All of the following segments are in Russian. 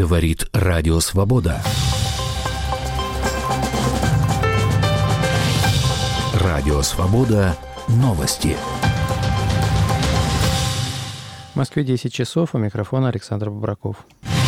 Говорит Радио Свобода. Радио Свобода. Новости. В Москве 10 часов. У микрофона Александр Бобраков.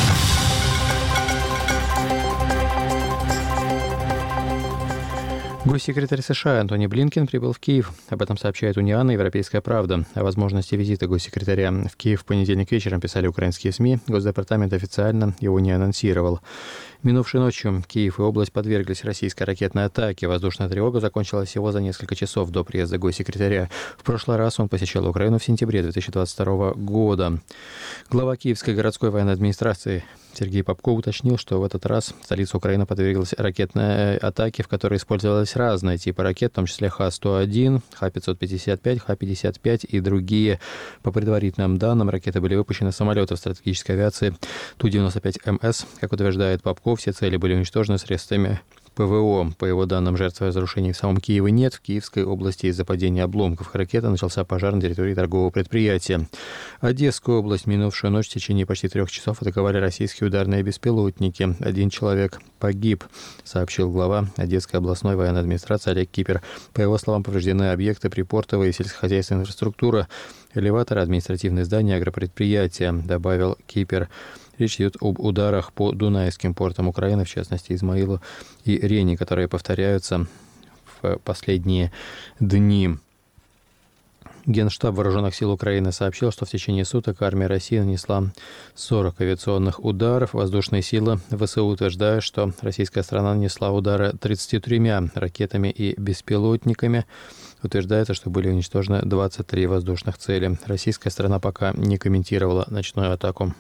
Госсекретарь США Антони Блинкен прибыл в Киев. Об этом сообщает Униан и Европейская правда. О возможности визита госсекретаря в Киев в понедельник вечером писали украинские СМИ. Госдепартамент официально его не анонсировал. Минувшей ночью Киев и область подверглись российской ракетной атаке. Воздушная тревога закончилась всего за несколько часов до приезда госсекретаря. В прошлый раз он посещал Украину в сентябре 2022 года. Глава Киевской городской военной администрации Сергей Попков уточнил, что в этот раз столица Украины подверглась ракетной атаке, в которой использовались разные типы ракет, в том числе Х-101, Х-555, Х-55 и другие. По предварительным данным, ракеты были выпущены с самолетов стратегической авиации Ту-95МС. Как утверждает Попков, все цели были уничтожены средствами ПВО. По его данным, жертв и разрушений в самом Киеве нет. В Киевской области из-за падения обломков ракеты начался пожар на территории торгового предприятия. Одесскую область минувшую ночь в течение почти 3 часов атаковали российские ударные беспилотники. 1 человек погиб, сообщил глава Одесской областной военной администрации Олег Кипер. По его словам, повреждены объекты, припортовая и сельскохозяйственная инфраструктура, элеваторы, административные здания, агропредприятия, добавил Кипер. Речь идет об ударах по Дунайским портам Украины, в частности, Измаилу и Рени, которые повторяются в последние дни. Генштаб Вооруженных сил Украины сообщил, что в течение суток армия России нанесла 40 авиационных ударов. Воздушные силы ВСУ утверждают, что российская сторона нанесла удары 33 ракетами и беспилотниками. Утверждается, что были уничтожены 23 воздушных цели. Российская сторона пока не комментировала ночную атаку.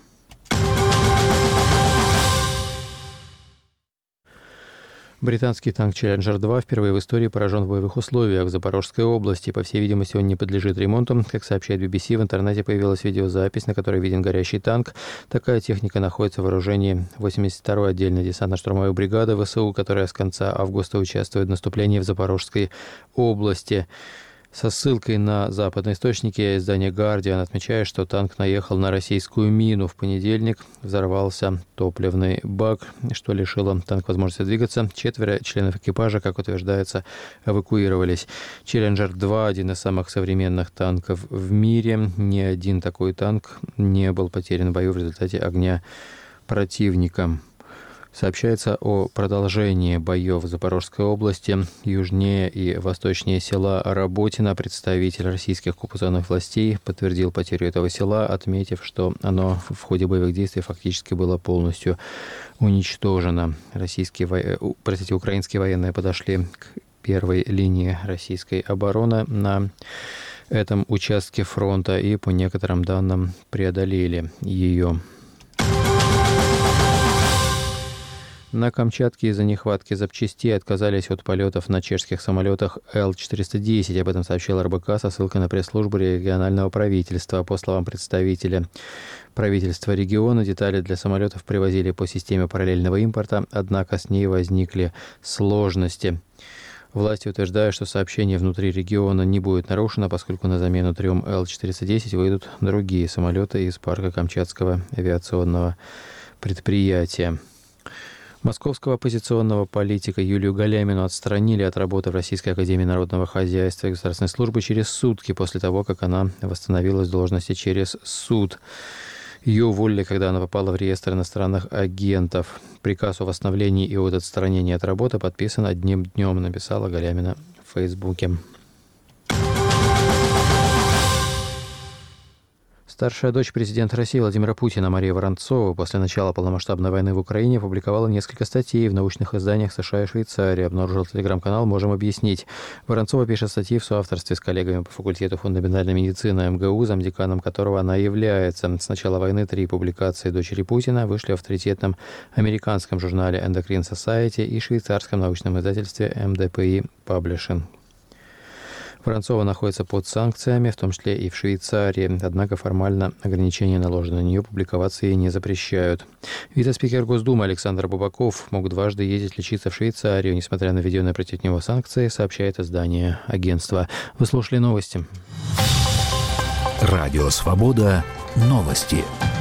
Британский танк «Челленджер-2» впервые в истории поражен в боевых условиях в Запорожской области. По всей видимости, он не подлежит ремонту. Как сообщает BBC, в интернете появилась видеозапись, на которой виден горящий танк. Такая техника находится в вооружении 82-й отдельной десантно-штурмовой бригады ВСУ, которая с конца августа участвует в наступлении в Запорожской области. Со ссылкой на западные источники издание «Гардиан» отмечает, что танк наехал на российскую мину. В понедельник взорвался топливный бак, что лишило танк возможности двигаться. 4 членов экипажа, как утверждается, эвакуировались. «Челленджер-2» – один из самых современных танков в мире. Ни один такой танк не был потерян в бою в результате огня противника. Сообщается о продолжении боев в Запорожской области. Южнее и восточнее села Работино представитель российских оккупационных властей подтвердил потерю этого села, отметив, что оно в ходе боевых действий фактически было полностью уничтожено. Украинские военные подошли к первой линии российской обороны на этом участке фронта и, по некоторым данным, преодолели ее. На Камчатке из-за нехватки запчастей отказались от полетов на чешских самолетах Л-410. Об этом сообщил РБК со ссылкой на пресс-службу регионального правительства. По словам представителя правительства региона, детали для самолетов привозили по системе параллельного импорта, однако с ней возникли сложности. Власти утверждают, что сообщение внутри региона не будет нарушено, поскольку на замену 3 Л-410 выйдут другие самолеты из парка Камчатского авиационного предприятия. Московского оппозиционного политика Юлию Галямину отстранили от работы в Российской академии народного хозяйства и государственной службы через сутки после того, как она восстановилась в должности через суд. Ее уволили, когда она попала в реестр иностранных агентов. Приказ о восстановлении и от отстранения от работы подписан одним днем, написала Галямина в Фейсбуке. Старшая дочь президента России Владимира Путина Мария Воронцова после начала полномасштабной войны в Украине опубликовала несколько статей в научных изданиях США и Швейцарии, обнаружил телеграм-канал «Можем объяснить». Воронцова пишет статьи в соавторстве с коллегами по факультету фундаментальной медицины МГУ, замдеканом которого она является. С начала войны 3 публикации дочери Путина вышли в авторитетном американском журнале Endocrine Society и швейцарском научном издательстве MDPI Publishing. Воронцова находится под санкциями, в том числе и в Швейцарии, однако формально ограничения, наложенные на нее, публиковаться ей не запрещают. Вице-спикер Госдумы Александр Бабаков мог дважды ездить лечиться в Швейцарию, несмотря на введенные против него санкции, сообщает издание агентства. Вы слушали новости. Радио «Свобода». Новости.